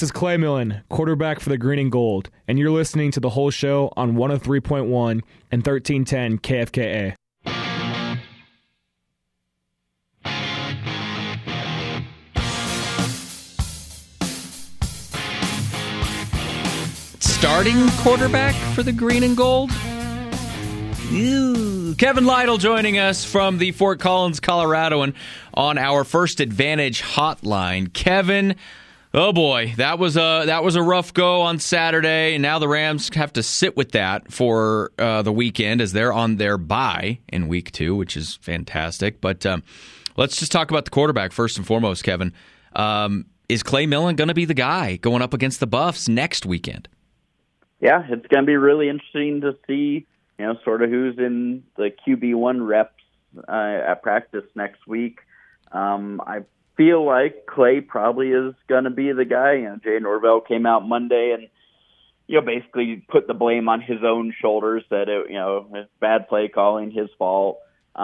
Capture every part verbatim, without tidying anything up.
This is Clay Millen, quarterback for the Green and Gold, and you're listening to The Whole Show on one oh three point one and thirteen ten K F K A. Starting quarterback for the Green and Gold? Ew. Kevin Lytle joining us from the Fort Collins, Colorado, and on our First Advantage hotline. Kevin, oh boy, that was a that was a rough go on Saturday, and now the Rams have to sit with that for uh, the weekend as they're on their bye in week two, which is fantastic. But um, let's just talk about the quarterback first and foremost, Kevin. Um, is Clay Millen going to be the guy going up against the Buffs next weekend? Yeah, it's going to be really interesting to see, you know, sort of who's in the Q B one reps uh, at practice next week. Um, I feel like Clay probably is going to be the guy. You know, Jay Norvell came out Monday and, you know, basically put the blame on his own shoulders that, it, you know, it's bad play calling, his fault.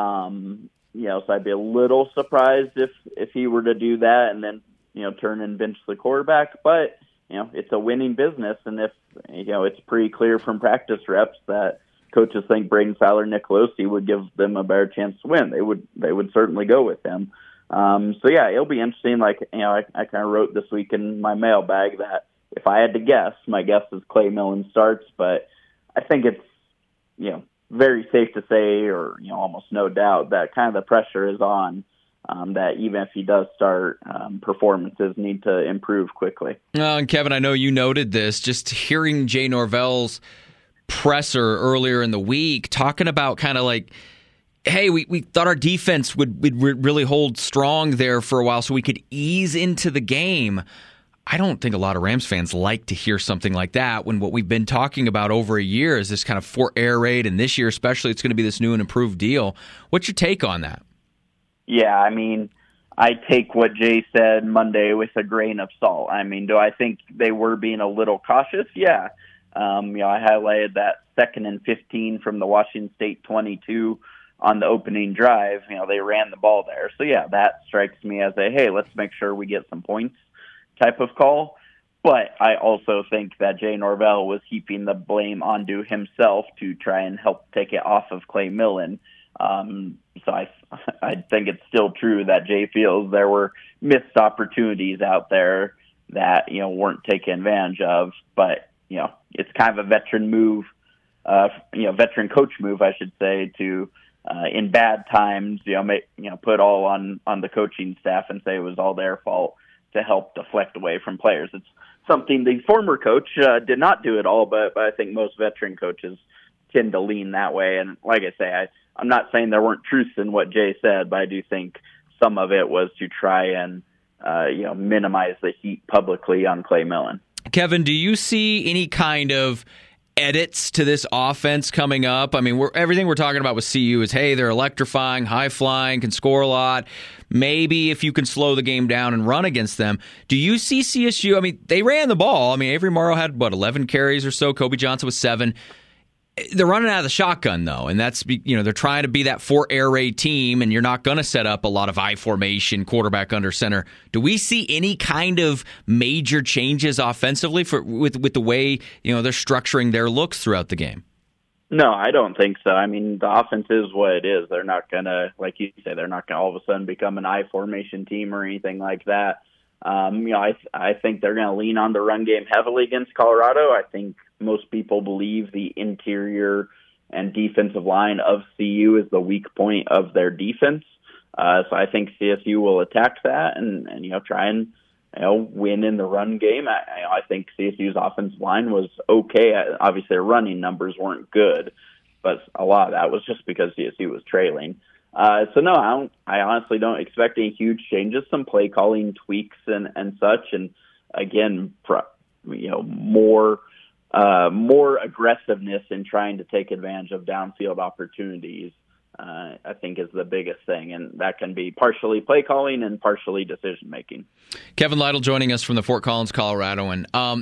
Um, you know, so I'd be a little surprised if, if he were to do that and then, you know, turn and bench the quarterback. But, you know, it's a winning business. And if, you know, it's pretty clear from practice reps that coaches think Braden Fowler, Nicolosi would give them a better chance to win, they would, they would certainly go with him. Um, so yeah, it'll be interesting. Like, you know, I, I kind of wrote this week in my mailbag that if I had to guess, my guess is Clay Millen starts, but I think it's, you know, very safe to say, or, you know, almost no doubt that kind of the pressure is on, um, that even if he does start, um, performances need to improve quickly. Uh, and Kevin, I know you noted this, just hearing Jay Norvell's presser earlier in the week talking about kind of like, hey, we, we thought our defense would, would really hold strong there for a while so we could ease into the game. I don't think a lot of Rams fans like to hear something like that when what we've been talking about over a year is this kind of Fort Air Raid, and this year especially it's going to be this new and improved deal. What's your take on that? Yeah, I mean, I take what Jay said Monday with a grain of salt. I mean, do I think they were being a little cautious? Yeah. Um, you know, I highlighted that second and fifteen from the Washington State twenty-two on the opening drive. You know, they ran the ball there. So, yeah, that strikes me as a, hey, let's make sure we get some points type of call. But I also think that Jay Norvell was heaping the blame onto himself to try and help take it off of Clay Millen. Um, so I, I think it's still true that Jay feels there were missed opportunities out there that, you know, weren't taken advantage of. But, you know, it's kind of a veteran move, uh, you know, veteran coach move, I should say, to uh, in bad times, you know, make, you know, put all on, on the coaching staff and say it was all their fault to help deflect away from players. It's something the former coach uh, did not do at all, but, but I think most veteran coaches tend to lean that way. And like I say, I, I'm not saying there weren't truths in what Jay said, but I do think some of it was to try and, uh, you know, minimize the heat publicly on Clay Millen. Kevin, do you see any kind of edits to this offense coming up? I mean, we're, everything we're talking about with C U is, hey, they're electrifying, high-flying, can score a lot. Maybe if you can slow the game down and run against them. Do you see C S U? I mean, they ran the ball. I mean, Avery Morrow had, what, eleven carries or so? Kobe Johnson was seven. They're running out of the shotgun, though, and that's, you know, they're trying to be that Fort Air Raid team, and you're not going to set up a lot of I formation, quarterback under center. Do we see any kind of major changes offensively for with with the way, you know, they're structuring their looks throughout the game? No, I don't think so. I mean, the offense is what it is. They're not going to, like you say, they're not going to all of a sudden become an I formation team or anything like that. Um, you know, I I think they're going to lean on the run game heavily against Colorado. I think most people believe the interior and defensive line of C U is the weak point of their defense. Uh, so I think C S U will attack that and, and you know, try and, you know, win in the run game. I, I think C S U's offensive line was okay. Obviously, their running numbers weren't good, but a lot of that was just because C S U was trailing. Uh, so no, I don't, I honestly don't expect any huge changes, some play calling tweaks and, and such. And again, you know, more, uh, more aggressiveness in trying to take advantage of downfield opportunities, uh, I think is the biggest thing. And that can be partially play calling and partially decision making. Kevin Lytle joining us from the Fort Collins, Colorado. And, um,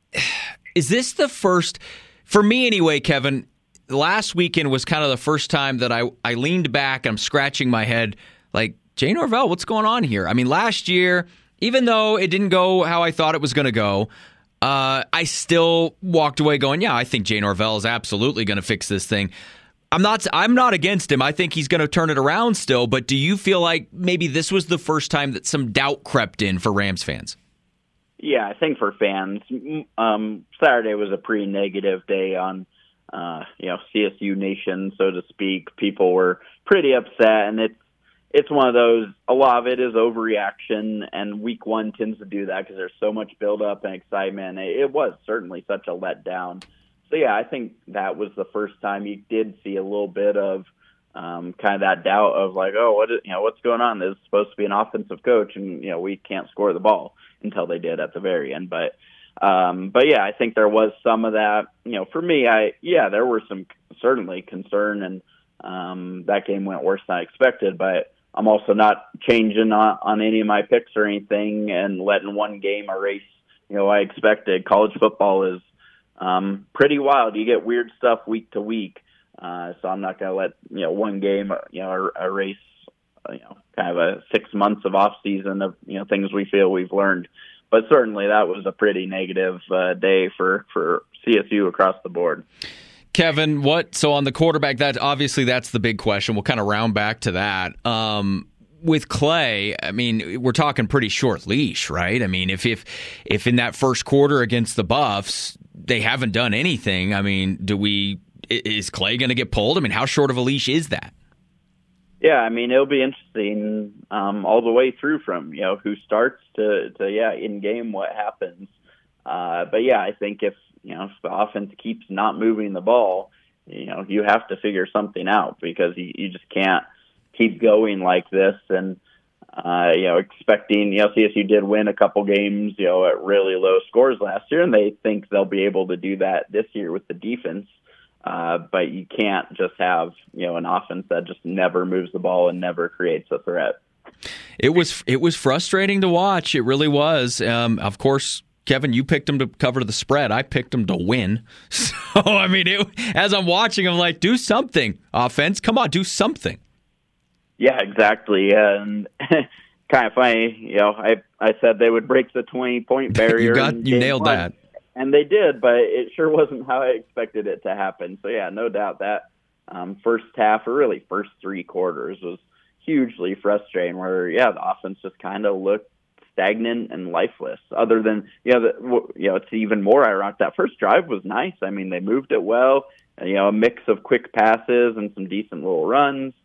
is this the first, for me anyway, Kevin, last weekend was kind of the first time that I, I leaned back, I'm scratching my head, like, Jay Norvell, what's going on here? I mean, last year, Even though it didn't go how I thought it was going to go, uh, I still walked away going, yeah, I think Jay Norvell is absolutely going to fix this thing. I'm not I'm not against him. I think he's going to turn it around still, but do you feel like maybe this was the first time that some doubt crept in for Rams fans? Yeah, I think for fans, um, Saturday was a pretty negative day on, uh, you know, C S U Nation, so to speak. People were pretty upset, and it's it's one of those. A lot of it is overreaction, and Week One tends to do that because there's so much buildup and excitement. It, it was certainly such a letdown. So yeah, I think that was the first time you did see a little bit of um, kind of that doubt of like, oh, what is, you know, what's going on? This is supposed to be an offensive coach, and you know, we can't score the ball. Until they did at the very end. But, um, but yeah, I think there was some of that, you know, for me, I, yeah, there were some certainly concern, and, um, that game went worse than I expected, but I'm also not changing on, on any of my picks or anything and letting one game erase, you know, I expected. College football is, um, pretty wild. You get weird stuff week to week. Uh, so I'm not going to let, you know, one game, you know, er- erase, you know, kind of a six months of off season of, you know, things we feel we've learned. But certainly that was a pretty negative uh, day for, for C S U across the board. Kevin, what, so on the quarterback, that obviously that's the big question. We'll kind of round back to that. Um, with Clay, I mean, we're talking pretty short leash, right? I mean, if, if, if in that first quarter against the Buffs, they haven't done anything, I mean, do we, is Clay going to get pulled? I mean, how short of a leash is that? Yeah, I mean, it'll be interesting um, all the way through from, you know, who starts to, to yeah, in game what happens. Uh, but, yeah, I think if, you know, if the offense keeps not moving the ball, you know, you have to figure something out because you, you just can't keep going like this. And, uh, you know, expecting, you know, C S U did win a couple games, you know, at really low scores last year, and they think they'll be able to do that this year with the defense. Uh, but you can't just have, you know, an offense that just never moves the ball and never creates a threat. It was it was frustrating to watch. It really was. Um, of course, Kevin, you picked them to cover the spread. I picked them to win. So, I mean, it, as I'm watching, I'm like, do something, offense. Come on, do something. Yeah, exactly. And kind of funny, you know, I, I said they would break the twenty-point barrier. you got, you nailed one. that. And they did, but it sure wasn't how I expected it to happen. So, yeah, no doubt that um, first half, or really first three quarters, was hugely frustrating where, yeah, the offense just kind of looked stagnant and lifeless. Other than, you know, the, you know, it's even more ironic. That first drive was nice. I mean, they moved it well, you know, a mix of quick passes and some decent little runs.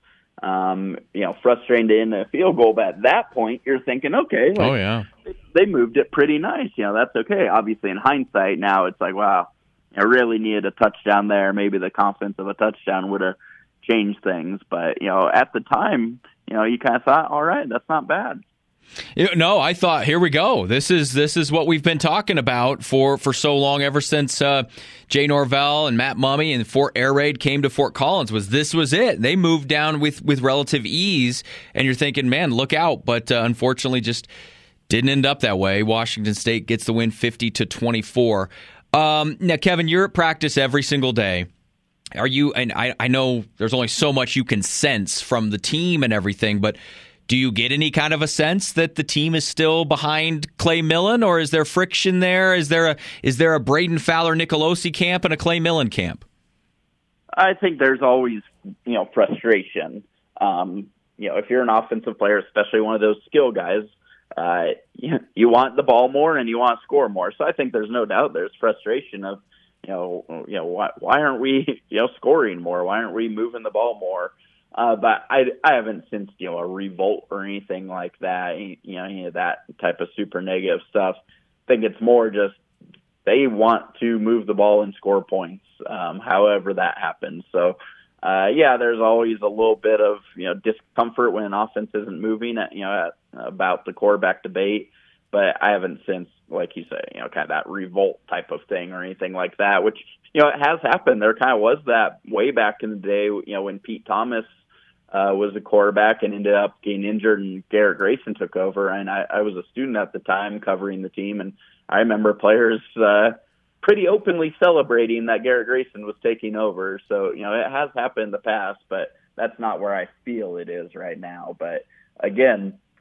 Um, you know, frustrating to end a field goal, but at that point, you're thinking, okay, like, oh yeah, they moved it pretty nice. You know, that's okay. Obviously, in hindsight, now it's like, wow, I really needed a touchdown there. Maybe the confidence of a touchdown would have changed things. But, you know, at the time, you know, you kind of thought, all right, that's not bad. No, I thought, here we go. This is this is what we've been talking about for, for so long, ever since uh, Jay Norvell and Matt Mumme and Fort Air Raid came to Fort Collins. Was this was it? They moved down with, with relative ease, and you're thinking, man, look out. But uh, unfortunately, just didn't end up that way. Washington State gets the win, fifty to twenty-four. Um, now, Kevin, you're at practice every single day. Are you? And I, I know there's only so much you can sense from the team and everything, but do you get any kind of a sense that the team is still behind Clay Millen, or is there friction there? Is there a is there a Braden Fowler Nicolosi camp and a Clay Millen camp? I think there's always, you know, frustration. Um, you know, if you're an offensive player, especially one of those skill guys, uh, you, you want the ball more and you want to score more. So I think there's no doubt there's frustration of, you know, you know, why why aren't we, you know, scoring more? Why aren't we moving the ball more? Uh, but I, I haven't sensed, you know, a revolt or anything like that, you know, any of that type of super negative stuff. I think it's more just they want to move the ball and score points, um, however that happens. So, uh, yeah, there's always a little bit of, you know, discomfort when an offense isn't moving, at, you know, at, about the quarterback debate. But I haven't sensed, like you say, you know, kind of that revolt type of thing or anything like that, which, you know, it has happened. There kind of was that way back in the day, you know, when Pete Thomas Uh, was a quarterback and ended up getting injured, and Garrett Grayson took over. And I, I was a student at the time covering the team, and I remember players uh, pretty openly celebrating that Garrett Grayson was taking over. So, you know, it has happened in the past, but that's not where I feel it is right now. But again,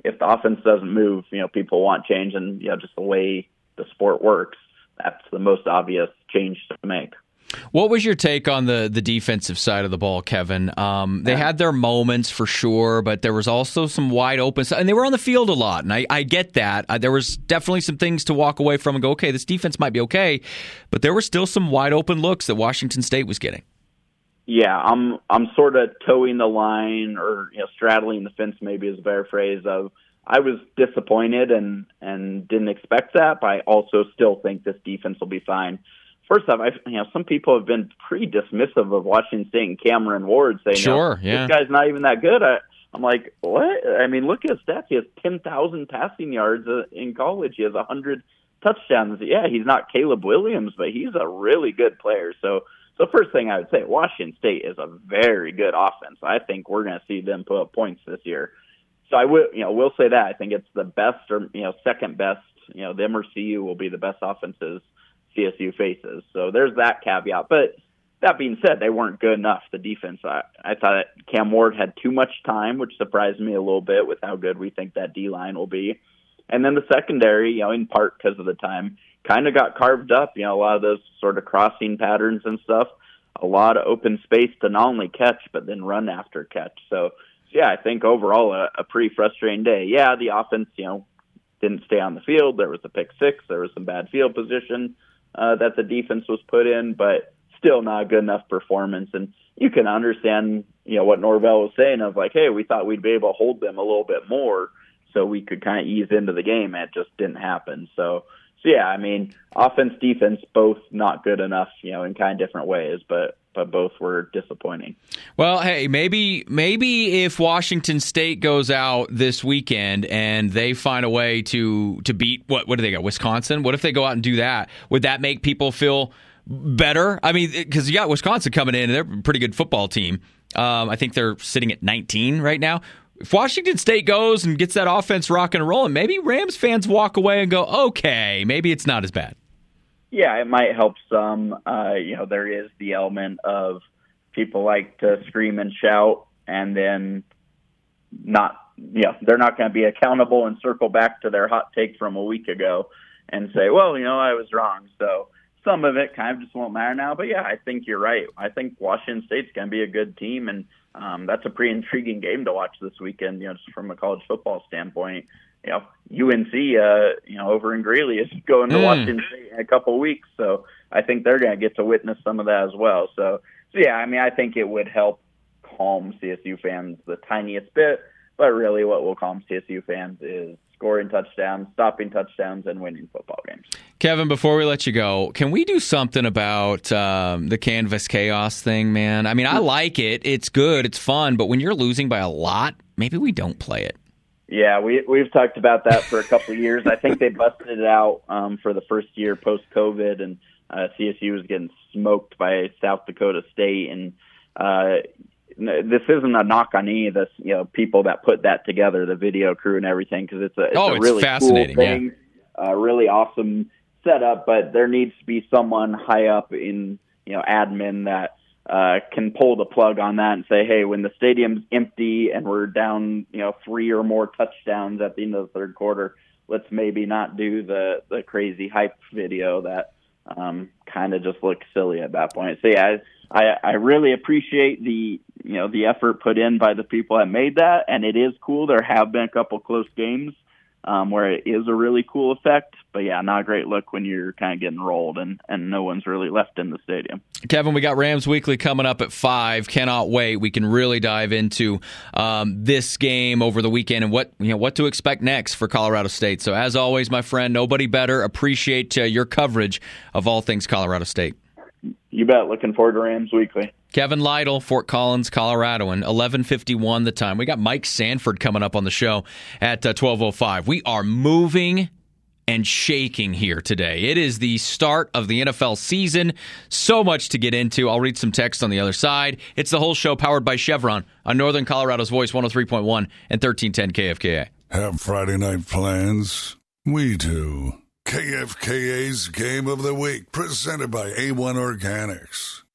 if the offense doesn't move, you know, people want change, and you know, just the way the sport works, that's the most obvious change to make. What was your take on the, the defensive side of the ball, Kevin? Um, they had their moments for sure, but there was also some wide open, and they were on the field a lot, and I, I get that. Uh, there was definitely some things to walk away from and go, okay, this defense might be okay, but there were still some wide open looks that Washington State was getting. Yeah, I'm I'm sort of towing the line, or you know, straddling the fence, maybe is a better phrase. Of I was disappointed and and didn't expect that, but I also still think this defense will be fine. First off, I, you know, some people have been pretty dismissive of Washington State and Cameron Ward, saying, sure, you know, yeah. this guy's not even that good. I, I'm like, what? I mean, look at his stats. He has ten thousand passing yards in college. He has one hundred touchdowns. Yeah, he's not Caleb Williams, but he's a really good player. So, so first thing I would say, Washington State is a very good offense. I think we're going to see them put up points this year. So I will, you know, we'll say that. I think it's the best, or you know, second best. You know, them or C U will be the best offenses C S U faces. So there's that caveat. But that being said, they weren't good enough. The defense, I, I thought Cam Ward had too much time, which surprised me a little bit with how good we think that D-line will be. And then the secondary, you know, in part because of the time, kind of got carved up. You know, a lot of those sort of crossing patterns and stuff, a lot of open space to not only catch, but then run after catch. So, yeah, I think overall a, a pretty frustrating day. Yeah, the offense, you know, didn't stay on the field. There was a pick six. There was some bad field position uh, that the defense was put in, but still not a good enough performance. And you can understand, you know, what Norvell was saying of like, hey, we thought we'd be able to hold them a little bit more so we could kind of ease into the game. And it just didn't happen. So, so yeah, I mean, offense, defense, both not good enough, you know, in kind of different ways, but but both were disappointing. Well, hey, maybe maybe if Washington State goes out this weekend and they find a way to to beat, what what do they got, Wisconsin? What if they go out and do that? Would that make people feel better? I mean, because you got Wisconsin coming in, and they're a pretty good football team. Um, I think they're sitting at nineteen right now. If Washington State goes and gets that offense rocking and rolling, maybe Rams fans walk away and go, okay, maybe it's not as bad. Yeah, it might help some. Uh, you know, there is the element of people like to scream and shout, and then not, you know, they're not going to be accountable and circle back to their hot take from a week ago and say, well, you know, I was wrong. So some of it kind of just won't matter now. But yeah, I think you're right. I think Washington State's going to be a good team, and um, that's a pretty intriguing game to watch this weekend, you know, just from a college football standpoint. You know, U N C, uh, you know, over in Greeley is going to mm. Washington State in a couple of weeks. So I think they're going to get to witness some of that as well. So, so, yeah, I mean, I think it would help calm C S U fans the tiniest bit. But really what will calm C S U fans is scoring touchdowns, stopping touchdowns, and winning football games. Kevin, before we let you go, can we do something about um, the Canvas Chaos thing, man? I mean, I like it. It's good. It's fun. But when you're losing by a lot, maybe we don't play it. Yeah, we, we've talked about that for a couple of years. I think they busted it out um, for the first year post-COVID, and uh, C S U was getting smoked by South Dakota State. And uh, this isn't a knock on any of the, you know, people that put that together, the video crew and everything, because it's a, it's oh, a it's really fascinating, cool thing, yeah. uh, really awesome setup. But there needs to be someone high up in, you know, admin that Uh, can pull the plug on that and say, hey, when the stadium's empty and we're down, you know, three or more touchdowns at the end of the third quarter, let's maybe not do the, the crazy hype video that um, kind of just looks silly at that point. So, yeah, I, I really appreciate the, you know, the effort put in by the people that made that, and it is cool. There have been a couple close games um, where it is a really cool effect. But, yeah, not a great look when you're kind of getting rolled and, and no one's really left in the stadium. Kevin, we got Rams Weekly coming up at five. Cannot wait. We can really dive into um, this game over the weekend and what you know what to expect next for Colorado State. So, as always, my friend, nobody better. Appreciate uh, your coverage of all things Colorado State. You bet. Looking forward to Rams Weekly. Kevin Lytle, Fort Collins, Colorado, and eleven fifty-one the time. We got Mike Sanford coming up on the show at uh, twelve oh five. We are moving and shaking here today. It is the start of the N F L season. So much to get into. I'll read some text on the other side. It's the whole show powered by Chevron on Northern Colorado's Voice one oh three point one and thirteen ten K F K A. Have Friday night plans? We do. K F K A's Game of the Week, presented by A one Organics.